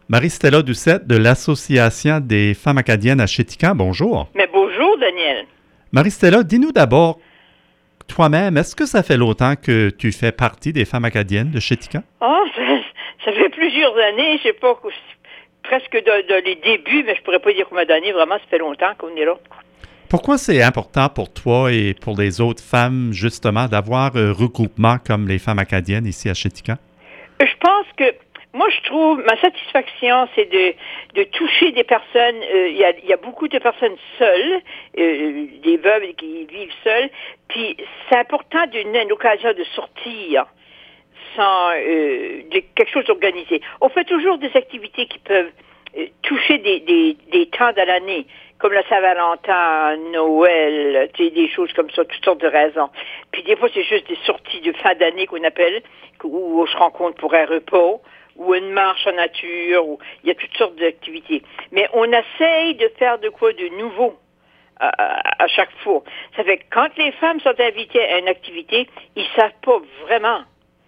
Marie-Stella Doucette de l'Association des femmes acadiennes à Chéticamp. Bonjour. Mais bonjour, Daniel. Marie-Stella, dis-nous d'abord, toi-même, est-ce que ça fait longtemps que tu fais partie des femmes acadiennes de Chéticamp? Ah, ça fait plusieurs années, je sais pas, presque de les débuts, mais je pourrais pas dire combien d'années, vraiment, ça fait longtemps qu'on est là. Pourquoi c'est important pour toi et pour les autres femmes, justement, d'avoir un regroupement comme les femmes acadiennes ici à Chéticamp? Je pense que, moi, je trouve, ma satisfaction, c'est de toucher des personnes, il y a beaucoup de personnes seules, des veuves qui vivent seules, puis c'est important d'une occasion de sortir sans quelque chose d'organisé. On fait toujours des activités qui peuvent toucher des temps de l'année, comme la Saint-Valentin, Noël, des choses comme ça, toutes sortes de raisons. Puis des fois, c'est juste des sorties de fin d'année qu'on appelle, où on se rencontre pour un repas, ou une marche en nature, ou il y a toutes sortes d'activités. Mais on essaye de faire de quoi de nouveau à chaque fois. Ça fait que quand les femmes sont invitées à une activité, ils savent pas vraiment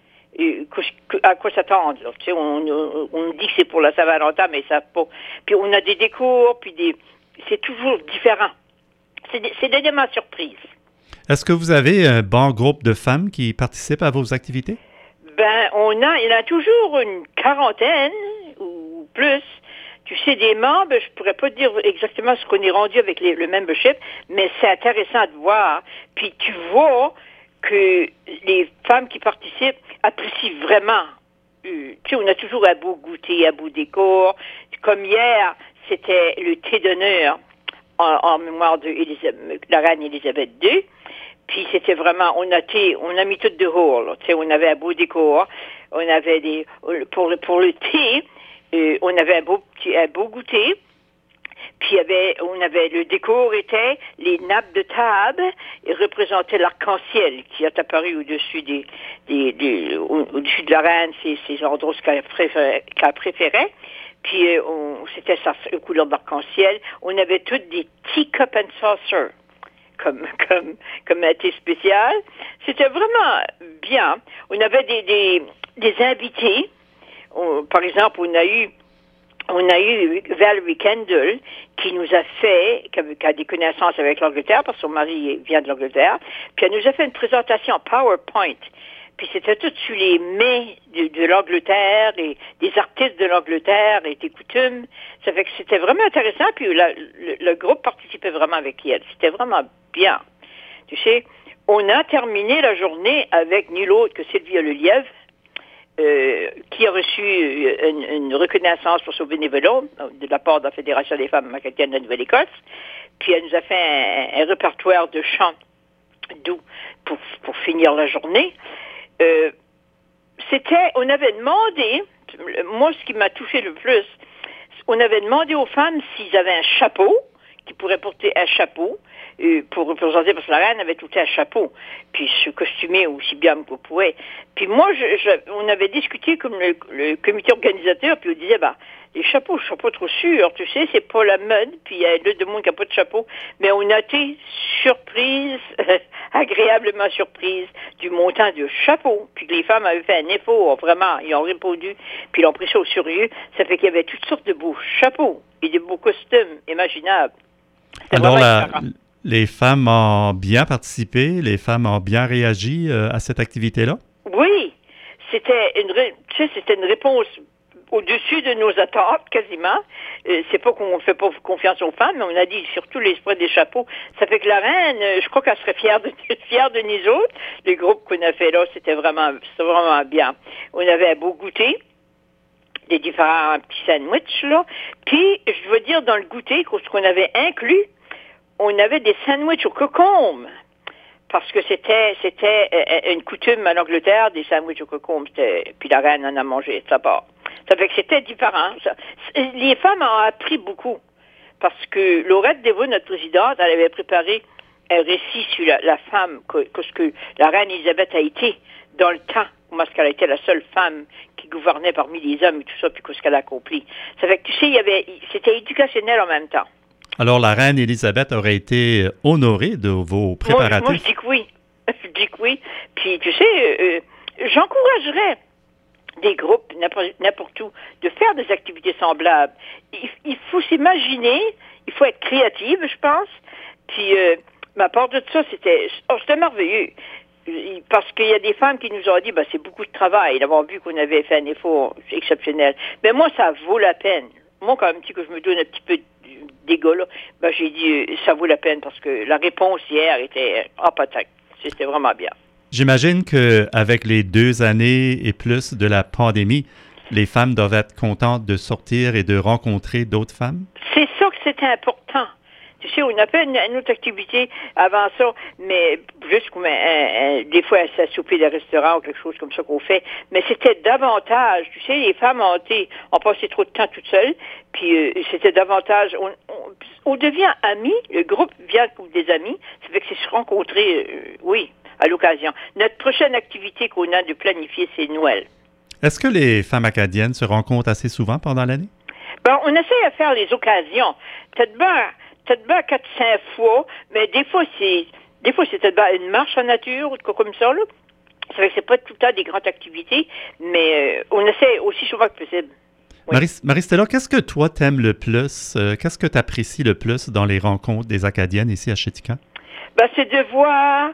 à quoi s'attendre. Tu sais, on dit que c'est pour la Saint-Valentin, mais ils savent pas. Puis on a des décours, c'est toujours différent. C'est des éléments surprises. Est-ce que vous avez un bon groupe de femmes qui participent à vos activités? Il y en a toujours une quarantaine ou plus. Tu sais, des membres, je pourrais pas dire exactement ce qu'on est rendu avec le membership, mais c'est intéressant de voir. Puis tu vois que les femmes qui participent apprécient vraiment. Tu sais, on a toujours un beau goûter, un beau décor. Comme hier, c'était le thé d'honneur en mémoire de la reine Élisabeth II. Puis c'était vraiment, on a mis tout dehors. Tu sais, on avait un beau décor. On avait pour le thé, on avait un beau goûter. Puis le décor était les nappes de table et représentait l'arc-en-ciel qui est apparu au-dessus au-dessus de la reine, ces endroits qu'elle préférait. Puis c'était sa couleur d'arc-en-ciel. On avait toutes des teacup and saucer comme un thé spécial. C'était vraiment bien. On avait des invités. Par exemple, on a eu Valerie Kendall qui nous a fait, qui a des connaissances avec l'Angleterre, parce que son mari vient de l'Angleterre, puis elle nous a fait une présentation en PowerPoint. Puis c'était tout sur les mets de l'Angleterre, des artistes de l'Angleterre et des coutumes. Ça fait que c'était vraiment intéressant, puis le groupe participait vraiment avec elle. C'était vraiment bien. Tu sais, on a terminé la journée avec nul autre que Sylvia Lelièvre, qui a reçu une reconnaissance pour son bénévolat de la part de la Fédération des femmes acadiennes de la Nouvelle-Écosse. Puis elle nous a fait un répertoire de chants doux pour finir la journée. On avait demandé, moi ce qui m'a touché le plus, on avait demandé aux femmes s'ils avaient un chapeau, qui pourraient porter un chapeau, pour représenter, parce que la reine avait tout un chapeau, puis se costumer aussi bien qu'on pouvait. Puis moi, on avait discuté comme le comité organisateur, puis on disait, les chapeaux, je suis pas trop sûre, tu sais, c'est pas la mode, puis il y a deux monde qui n'a pas de chapeau, mais on a été surprise, agréablement surprise, du montant de chapeau, puis que les femmes avaient fait un effort, vraiment, ils ont répondu, puis ils l'ont pris ça au sérieux, ça fait qu'il y avait toutes sortes de beaux chapeaux, et de beaux costumes imaginables. Alors, les femmes ont bien participé, les femmes ont bien réagi à cette activité-là? Oui, c'était une réponse au-dessus de nos attentes, quasiment. C'est pas qu'on fait pas confiance aux femmes, mais on a dit surtout l'esprit des chapeaux. Ça fait que la reine, je crois qu'elle serait fière de nous autres. Le groupe qu'on a fait là, c'était vraiment bien. On avait un beau goûter, des différents petits sandwichs, là. Puis, je veux dire, dans le goûter, ce qu'on avait inclus, on avait des sandwichs aux cocombes. Parce que c'était une coutume en Angleterre, des sandwichs aux cocombes. Puis la reine en a mangé de sa part. Ça fait que c'était différent. Les femmes ont appris beaucoup. Parce que Laurette Devaux, notre présidente, elle avait préparé un récit sur la femme, ce que la reine Élisabeth a été dans le temps, parce qu'elle a été la seule femme qui gouvernait parmi les hommes et tout ça, puis ce qu'elle a accompli. Ça fait que, tu sais, c'était éducationnel en même temps. Alors, la reine Élisabeth aurait été honorée de vos préparatifs? Moi, je dis que oui. Je dis que oui. Puis, tu sais, j'encouragerais des groupes, n'importe où, de faire des activités semblables. Il faut s'imaginer, il faut être créative, je pense. Puis, à part de ça, c'était merveilleux. Parce qu'il y a des femmes qui nous ont dit, c'est beaucoup de travail d'avoir vu qu'on avait fait un effort exceptionnel. Mais moi, ça vaut la peine. Moi, quand même, que je me donne un petit peu d'égo, là, j'ai dit, ça vaut la peine parce que la réponse hier était en patate. C'était vraiment bien. J'imagine qu'avec les 2 années et plus de la pandémie, les femmes doivent être contentes de sortir et de rencontrer d'autres femmes? C'est ça que c'était important. Tu sais, on a fait une autre activité avant ça, mais juste comme des fois, ça souper de restaurant ou quelque chose comme ça qu'on fait. Mais c'était davantage, tu sais, les femmes ont passé trop de temps toutes seules, puis c'était davantage, on devient amis, le groupe vient comme des amis, ça fait que c'est se rencontrer, oui, à l'occasion. Notre prochaine activité qu'on a de planifier, c'est Noël. Est-ce que les femmes acadiennes se rencontrent assez souvent pendant l'année? On essaie de faire les occasions. Peut-être bien 4-5 fois, mais des fois c'est peut-être une marche en nature ou de quoi comme ça, là. Ça fait que c'est pas tout le temps des grandes activités, mais on essaie aussi souvent que possible. Oui. Marie-Stella, qu'est-ce que toi t'aimes le plus? Qu'est-ce que tu apprécies le plus dans les rencontres des Acadiennes ici à Chéticamp? C'est de voir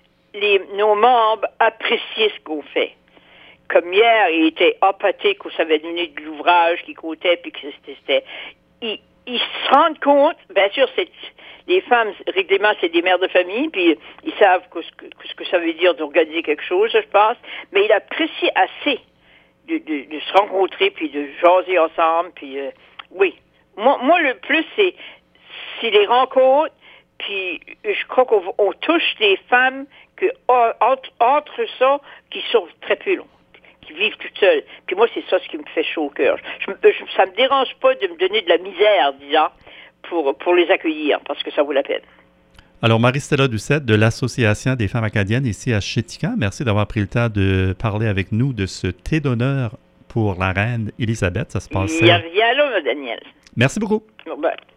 nos membres apprécier ce qu'on fait. Comme hier, il était appâté qu'on savait donner de l'ouvrage qui coûtait, puis que c'était... Ils se rendent compte, bien sûr, les femmes, régulièrement, c'est des mères de famille, puis ils savent ce que ça veut dire d'organiser quelque chose, je pense, mais ils apprécient assez de se rencontrer, puis de jaser ensemble, puis oui. Moi, le plus, c'est les rencontres, puis je crois qu'on touche des femmes que entre ça, qui sont très peu longs, qui vivent toutes seules. Puis moi, c'est ça ce qui me fait chaud au cœur. Ça me dérange pas de me donner de la misère, disons, pour les accueillir, parce que ça vaut la peine. Alors, Marie-Stella Doucette de l'Association des femmes acadiennes ici à Chéticamp, merci d'avoir pris le temps de parler avec nous de ce thé d'honneur pour la reine Élisabeth. Ça se passait... Il y a rien là, Daniel. Merci beaucoup. Bon,